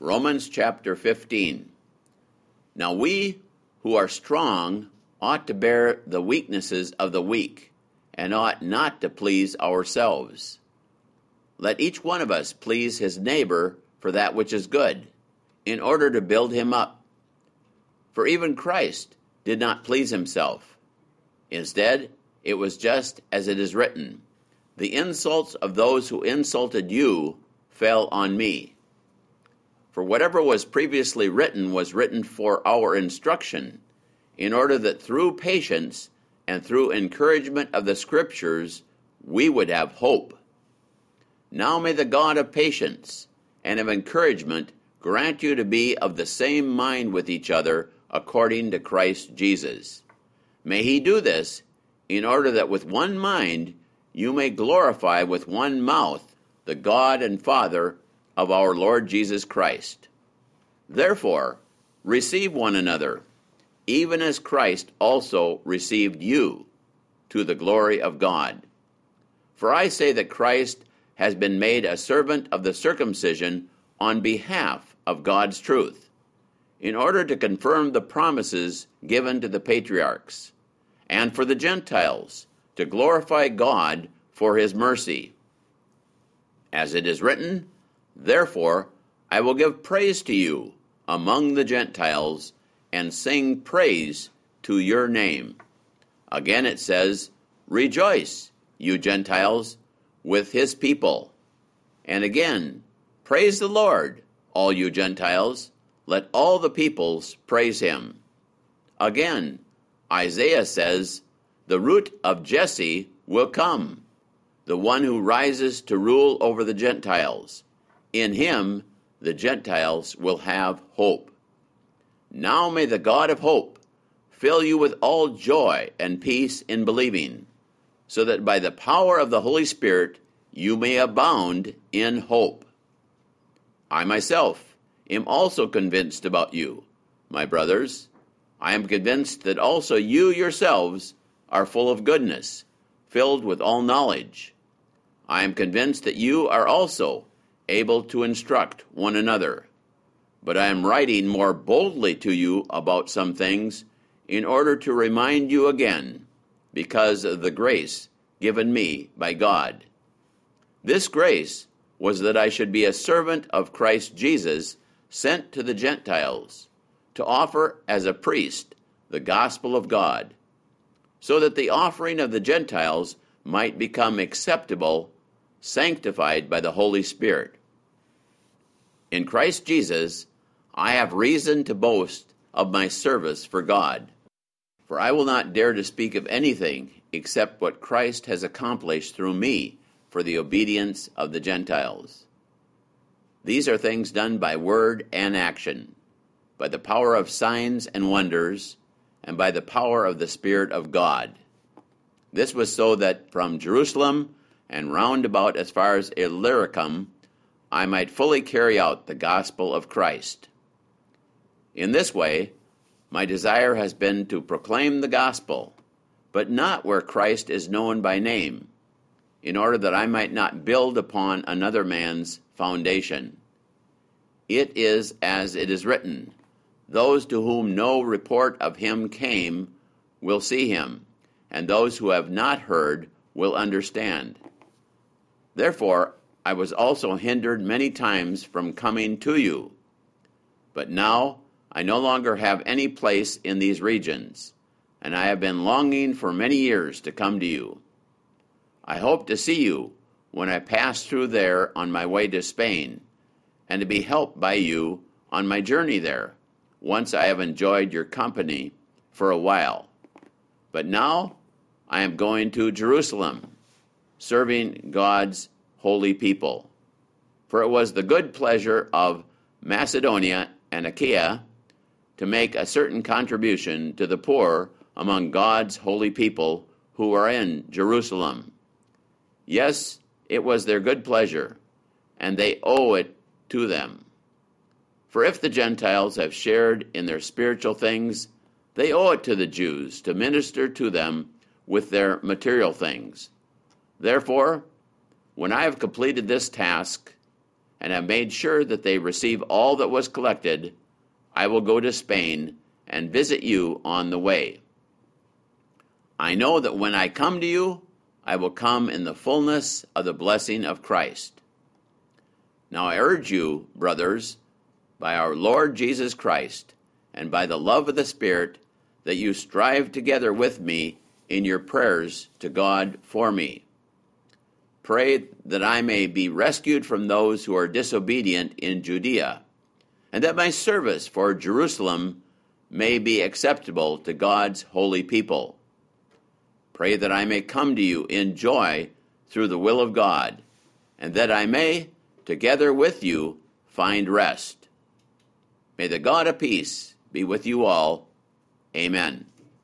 Romans chapter 15. Now we who are strong ought to bear the weaknesses of the weak, and ought not to please ourselves. Let each one of us please his neighbor for that which is good, in order to build him up. For even Christ did not please himself. Instead, it was just as it is written, "The insults of those who insulted you fell on me." For whatever was previously written was written for our instruction, in order that through patience and through encouragement of the Scriptures we would have hope. Now may the God of patience and of encouragement grant you to be of the same mind with each other according to Christ Jesus. May he do this in order that with one mind you may glorify with one mouth the God and Father of our Lord Jesus Christ. Therefore, receive one another, even as Christ also received you, to the glory of God. For I say that Christ has been made a servant of the circumcision on behalf of God's truth, in order to confirm the promises given to the patriarchs, and for the Gentiles, to glorify God for his mercy. As it is written, "Therefore I will give praise to you among the Gentiles, and sing praise to your name." Again it says, "Rejoice, you Gentiles, with his people." And again, "Praise the Lord, all you Gentiles. Let all the peoples praise him." Again, Isaiah says, "The root of Jesse will come, the one who rises to rule over the Gentiles. In him the Gentiles will have hope." Now may the God of hope fill you with all joy and peace in believing, so that by the power of the Holy Spirit you may abound in hope. I myself am also convinced about you, my brothers. I am convinced that also you yourselves are full of goodness, filled with all knowledge. I am convinced that you are also able to instruct one another. But I am writing more boldly to you about some things in order to remind you again, because of the grace given me by God. This grace was that I should be a servant of Christ Jesus, sent to the Gentiles, to offer as a priest the gospel of God, so that the offering of the Gentiles might become acceptable, sanctified by the Holy Spirit. In Christ Jesus, I have reason to boast of my service for God, for I will not dare to speak of anything except what Christ has accomplished through me for the obedience of the Gentiles. These are things done by word and action, by the power of signs and wonders, and by the power of the Spirit of God. This was so that from Jerusalem and round about as far as Illyricum, I might fully carry out the gospel of Christ. In this way, my desire has been to proclaim the gospel, but not where Christ is known by name, in order that I might not build upon another man's foundation. It is as it is written, "Those to whom no report of him came will see him, and those who have not heard will understand." Therefore, I was also hindered many times from coming to you. But now I no longer have any place in these regions, and I have been longing for many years to come to you. I hope to see you when I pass through there on my way to Spain, and to be helped by you on my journey there, once I have enjoyed your company for a while. But now I am going to Jerusalem, serving God's holy people. For it was the good pleasure of Macedonia and Achaia to make a certain contribution to the poor among God's holy people who are in Jerusalem. Yes, it was their good pleasure, and they owe it to them. For if the Gentiles have shared in their spiritual things, they owe it to the Jews to minister to them with their material things. Therefore, when I have completed this task and have made sure that they receive all that was collected, I will go to Spain and visit you on the way. I know that when I come to you, I will come in the fullness of the blessing of Christ. Now I urge you, brothers, by our Lord Jesus Christ, and by the love of the Spirit, that you strive together with me in your prayers to God for me. Pray that I may be rescued from those who are disobedient in Judea, and that my service for Jerusalem may be acceptable to God's holy people. Pray that I may come to you in joy through the will of God, and that I may, together with you, find rest. May the God of peace be with you all. Amen.